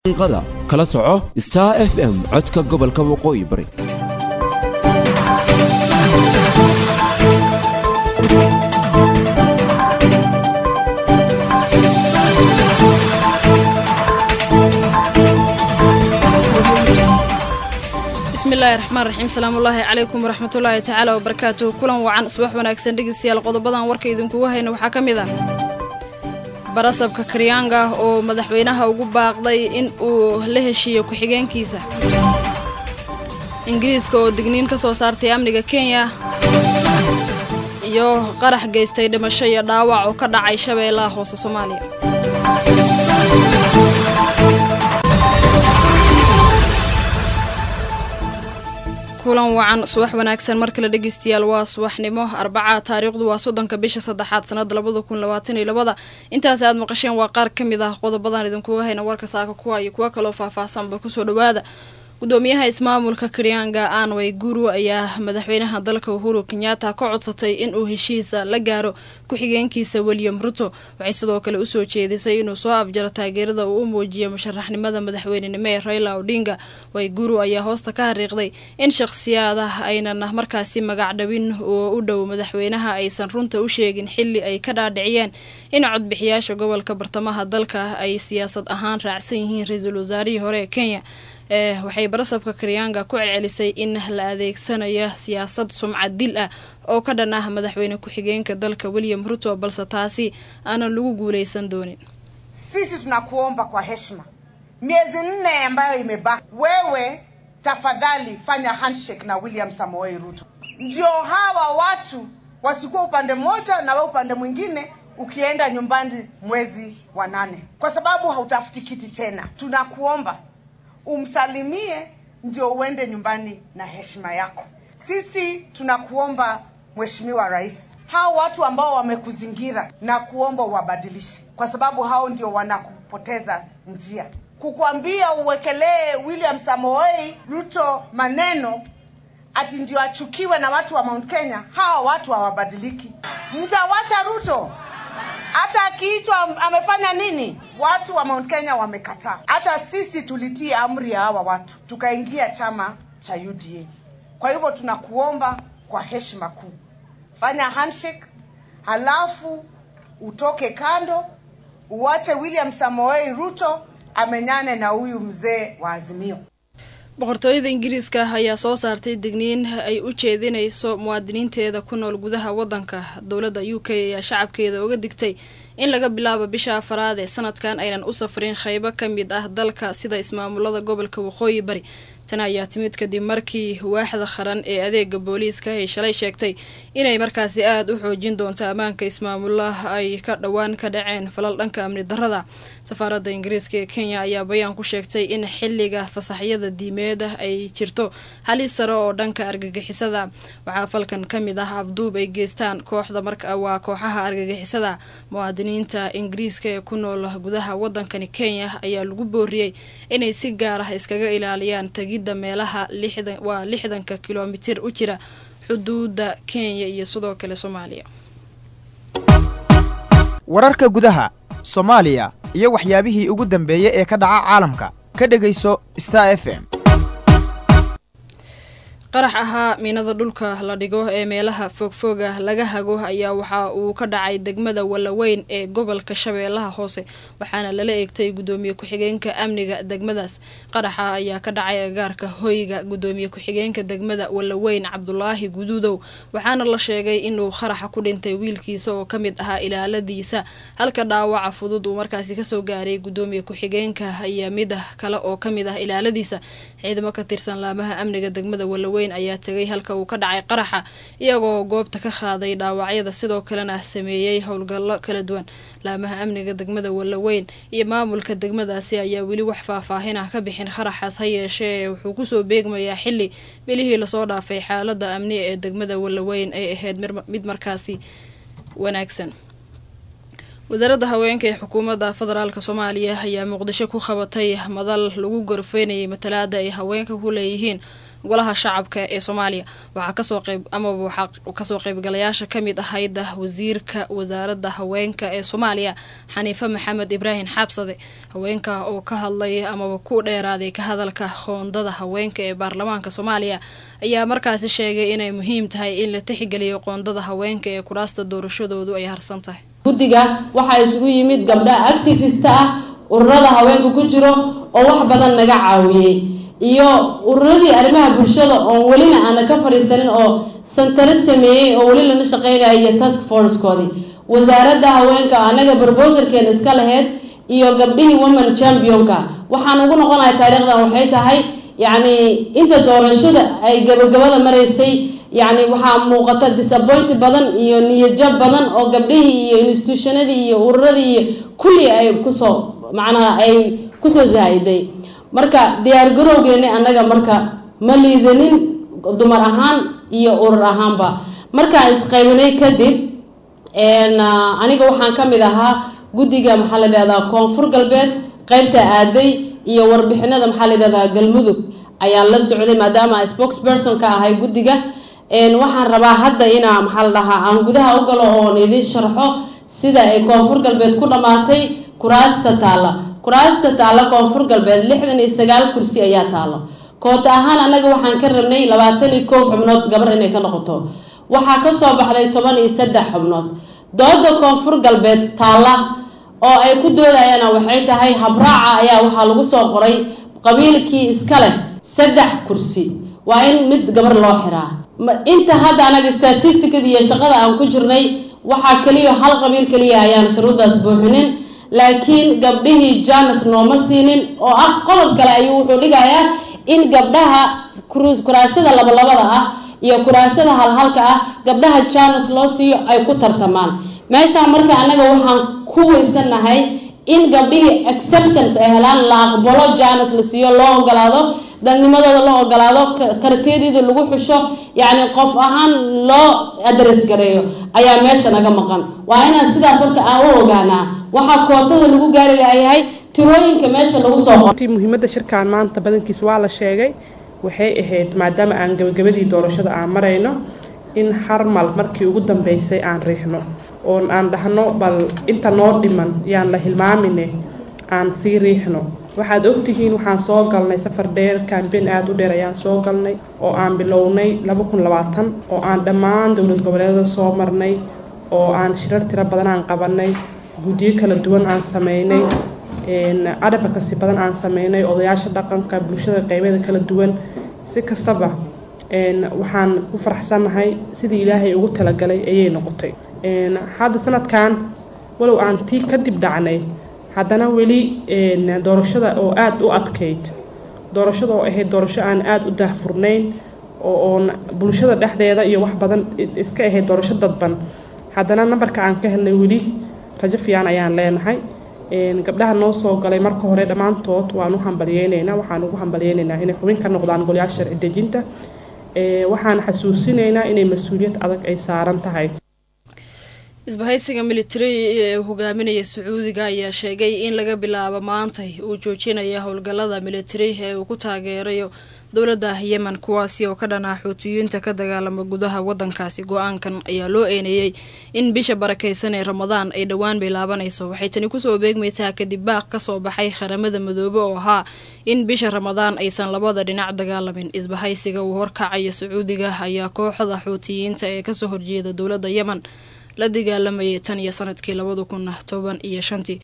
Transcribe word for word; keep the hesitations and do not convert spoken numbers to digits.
qada kala soco Star F M codka gobolka waqooyi bari. بسم الله الرحمن الرحيم سلام الله عليكم ورحمة الله تعالى وبركاته كلن وعن صباح wanaagsan dhigaystayaal qodobadan warka idinku wahayna waxa kamid ah barasabka Krianga oo madaxweynaha ugu baaqday in uu la heshiiyo ku xigeenkiisa Ingiriiska oo digniin ka soo saartay amniga Kenya iyo qarax geystay dhimasho iyo dhaawac oo ka dhacay Shabeellaha Hoose Soomaaliya kulan wacan subax wanaagsan markii la dhageystiyaal waa subaxnimo Arbaca taariikhdu waa soddonka bisha saddexaad sanad labada kun labaatan iyo laba intaas aad maqasheen waa qaar kamid ah qodobadan idinku wahayna warka saaka kuwa iyo kuwa kale oo faahfaahsan ba ku soo dhawaada gudoomiyaha ismaamulka Krianga Anne Waiguru ayaa madaxweynaha dalka Uhuru Kenyatta ka codsatay in uu heshiisa la gaaro ku xigeenkiisa William Ruto waxay sidoo kale u soo jeedisay inuu soo afjaro taageerada uu u muujiyo musharaxnimada madaxweynenimo ee Raila Odinga Waiguru ayaa hoosta ka xariiqday in shakhsiyaadaha aynan markaasi magac dhawin oo u dhow madaxweynaha aysan runta u sheegin xilli ay ka dhaadhiciyeen in codbixiyaasha gobolka bartamaha dalka ay siyaasad ahaan raacsan yihiin ra'iisul wasaarihii hore ee Kenya ee waxay barasabka Krianga ku celcelisay in la adeegsanayo siyaasad sumcad dil ah oo ka dhan ah madaxweyne ku xigeenka dalka William Ruto balse taasi aanan lagu guuleysan doonin. Sisi tunakuomba kwa heshima miezi nne ambayo imebaki wewe tafadhali fanya handshake na William Samoei Ruto ndio hawa watu wasikuwa upande mmoja na wewe upande mwingine ukienda nyumbani mwezi wa nane kwa sababu hautafuti kiti tena. Tunakuomba umsalimie ndio uende nyumbani na heshima yako. Sisi tunakuomba Mheshimiwa Rais, hao watu ambao wamekuzingira na kuomba wabadilishe kwa sababu hao ndio wanakupoteza njia. Kukuambia uwekelee William Samoei Ruto maneno ati ndio achukiwe na watu wa Mount Kenya, hao watu hawabadiliki. Mtawacha Ruto hata akiitwa amefanya nini? Watu wa Mount Kenya wamekataa. Hata sisi tulitii amri ya hawa watu tukaingia chama cha U D A. Kwa hivyo tunakuomba kwa heshima kuu, fanya handshake halafu utoke kando, uache William Samoei Ruto amenyane na huyu mzee wa Azimio. boqortooyada Ingiriiska ayaa soo saartay digniin ay u jeedinayso muwaadiniinteeda ku nool gudaha wadanka. Dawladda U K ayaa shacabkeeda uga digtay in laga bilaabo bisha afraad ee sanadkan aynan u safrin qaybo kamid ah dalka sida ismaamulada gobolka waqooyi bari. tan ayaa timid kadib markii waaxda qaran ee adeega booliiska ay shalay sheegtay inay markaasi aad u xoojin doonto amaanka ismaamulaha ay ka dhawaan ka dhaceen falal dhanka amni darrada. Safaaradda Ingiriiska ee Kenya ayaa bayaan ku sheegtay in xilliga fasaxyada diimeed ay jirto halis sare oo dhanka argagixisada. Waxaa falkan kamid ah afduub ay geystaan kooxda marka waa kooxaha argagixisada. Muwaadiniinta Ingiriiska ee ku nool gudaha wadankani Kenya ayaa lagu booriyay inay si gaar ah iskaga ilaaliyaan tagida meelaha lixdan waa lixdanka kiiloomitir u jira xuduudda Kenya iyo sidoo kale Soomaaliya. wararka gudaha Soomaaliya iyo waxyaabihii ugu dambeeyay ee ka dhaca caalamka ka dhageyso Star F M. qarax ahaa miinada dhulka la dhigo ee meelaha fogfoga laga hago ayaa waxa uu ka dhacay degmada Walaweyn ee gobolka Shabeellaha Hoose waxaana lala eegtay gudoomiye ku xigeenka amniga degmadaas. qaraxa ayaa ka dhacay agaarka hoyga gudoomiye ku xigeenka degmada Walaweyn Cabdullaahi Guduudow waxaana la sheegay inuu qaraxa ku dhintay wiilkiisa oo kamid ahaa ilaaladiisa halka dhaawaca fudud uu markaasi ka soo gaaray gudoomiye ku xigeenka ayaa mid kale oo kamid ah ilaaladiisa. ciidamo ka tirsan laamaha amniga degmada Walaweyn ayaa tagay halka uu ka dhacay qaraxa iyagoo goobta ka qaaday dhaawacyada sidoo kalena sameeyay howlgallo kala duwan. laamaha amniga degmada Walaweyn iyo maamulka degmadaasi ayaa weli wax faahfaahin ah ka bixin qaraxaas ha yeeshee wuxuu ku soo beegmayaa xilli bilihii la soo dhaafay xaaladda amni ee degmada Walaweyn ay ahayd mid markaasi wanaagsan. wasaaradda haweenka ee xukuumadda federaalka Soomaaliya ayaa Muqdisho ku qabatay madal lagu gorfeynayay matalaada ay haweenka ku leeyihiin golaha shacabka ee Soomaaliya waxa ka soo qayb ama waxa ka soo qaybgalayaasha kamid ahayd wasiirka wasaaradda haweenka ee Soomaaliya Xaniifa Maxamed Ibrahim Xabsade haweenka oo ka hadlay ama ku dheeraaday ka hadalka qoondada haweenka ee baarlamaanka Soomaaliya ayaa markaasi sheegay inay muhiim tahay in la tixgeliyo qoondada haweenka ee kuraasta doorashadoodu ay harsan tahay guddiga waxa isugu yimid gabdha activist ah ururada haweenka ku jiro oo wax badan naga caawiyay iyo ururadii arrimaha bulshada oo walina aan ka fariisanin oo center sameeyay oo wali la shaqeynaya task force koodi wasaaradda haweenka anaga proposalkeen iska lahayd iyo gabdhihii women championka waxaan ugu noqonayaa taariikhdan waxay tahay yani inta doorashada ay gabagabada mareysay yani waxa muuqata disappoint badan iyo niyad badan oo gabdhihii iyo institutionadii iyo ururadii kulli ay ku soo macnaha ay ku soo zaayiday marka diyaar garowgeena anaga marka ma liidanin dumar ahaan iyo urur ahaanba marka isqaybinay kadib een aniga waxaan kamid ahaa guddiga maxaa la yiraahdaa koonfur galbeed qaybta aaday iyo warbixinada maxaa la yiraahdaa galmudug ayaa la socday maadaama spokesperson ka ahay guddiga een waxaan rabaa hadda inaan maxaa la dhahaa aan gudaha u galo oo idin sharxo sida ay koonfur galbeed ku dhamaatay kuraasta taala kuraasta taala koonfur galbeed lixdan iyo sagaal kursi ayaa taalo koota ahaan anaga waxaan ka rabnay labaatan iyo kow xubnood gabar inay ka noqoto waxaa ka soo baxday toban iyo saddex xubnood dooda koonfur galbeed taala oo ay ku doodayaan waxay tahay habraaca ayaa waxa lagu soo qoray qabiilkii iska leh saddex kursi waa in mid gabar loo xiraa inta hadda anaga statisticada iyo shaqada aan ku jirnay waxa kaliya hal qabiil kaliya ayaan shuruudaas buuxinin laakiin gabdhihii Janus nooma siinin oo ah qodob kale ayuu wuxuu dhigayaa in gabdhaha kuraasada laba labada ah iyo kuraasada hal halka ah gabdhaha Janus loo siiyo ay ku tartamaan meesha marka anaga waxaan ku weysanahay in gabdhihii exceptions ay helaan la aqbalo Janus la siiyo loo ogolaado dadnimadooda loo ogolaado karteedida lagu xusho yani qof ahaan loo address gareeyo ayaa meesha naga maqan waa inaan sidaas horta aan u ogaanaa waxa kootada lagu gaari yahay tirooyinka meesha lagu soo qoray muhiimadda shirkaan maanta badankiis waa la sheegay waxay ahayd maadaama aan gabagabadii doorashada aan marayno in harmal markii ugu dambeysay aan riixno oo aan dhahno bal inta noo dhiman yaan la hilmaamine aan sii riixno waxaad ogtihiin waxaan soo galnay safar dheer campaign aad u dheer ayaan soo galnay oo aan bilownay laba kun labaatan oo aan dhammaan dowlad goboleedyada soo marnay oo aan shirar tiro badan aan qabanay guddiyo kala duwan aan sameynay een advocacy badan aan sameynay odayaasha dhaqanka bulshada qaybadeeda kala duwan si kastaba een waxaan ku faraxsanahay sidii Ilaahay ugu talagalay ayay noqotay een hadda sanadkan walow aan tii kadib dhacnay haddana weli een doorashada oo aad u adkeyd doorashada oo ahayd doorasho aan aad u daahfurnayn oo oo bulshada dhexdeeda iyo wax badan iska ahayd doorasho dadban haddana nambarka aan ka helnay weli rajo fiican ayaan leenahay een gabdhaha noo soo galay marka hore dhamaantood waan u hambalyeynayna waxaan ugu hambalyeynayna inay xubin ka noqdaan golayaasha sharci dejinta ee waxaan xasuusinaynaa inay mas'uuliyad adag ay saaran tahay isbahaysiga military ee hogaaminaya Sacuudiga ayaa sheegay in laga bilaabo maanta uu joojinayo howlgallada military ee uu ku taageerayo dowladda Yemen kuwaasi oo ka dhanaa Xuutiyiinta ka dagaalama gudaha wadankaasi go'aankan ayaa loo eeneeyay in bisha barakeysan ee Ramadaan ay dhawaan bilaabanayso waxay tani ku soo beegmaysaa kadib baaq ka soo baxay qaramada madoobe oo ahaa in bisha Ramadaan aysan labada dhinac dagaalamin isbahaysiga uu horkacayo Sacuudiga ayaa kooxda Xuutiyiinta ee ka soo horjeeda dowladda Yemen la dagaalamayay tan iyo sanadkii laba kun iyo toban iyo shan